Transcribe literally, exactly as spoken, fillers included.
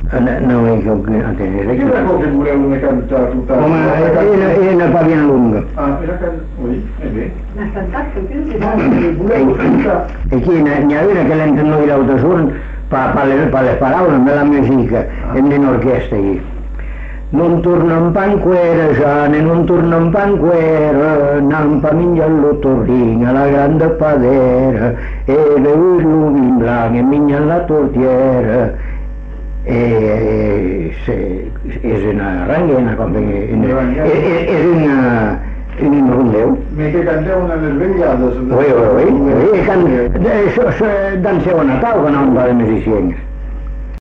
No, ei que a tenere. Quina cosa voleu una cantar total? Home, era una pa bien lunga. Ah, era can... Ui, è bé. N'has cantat, que tens? Voleu cantar? Aquí n'hi ha una que l'entren no i l'altre surt per les paraules de la musica, hem d'una orquestra aquí. Non tornam panquera, Giane, non tornam panquera, nam pa mingiallo torrina, la grande padera, e le urlo in blanc, e migna la tortiera. E és una ranguena, com que... És una... un rondeu. Me que canteu una de les vetllades. Ui, ui, ui, danseu a Natal, que no em va de musicians.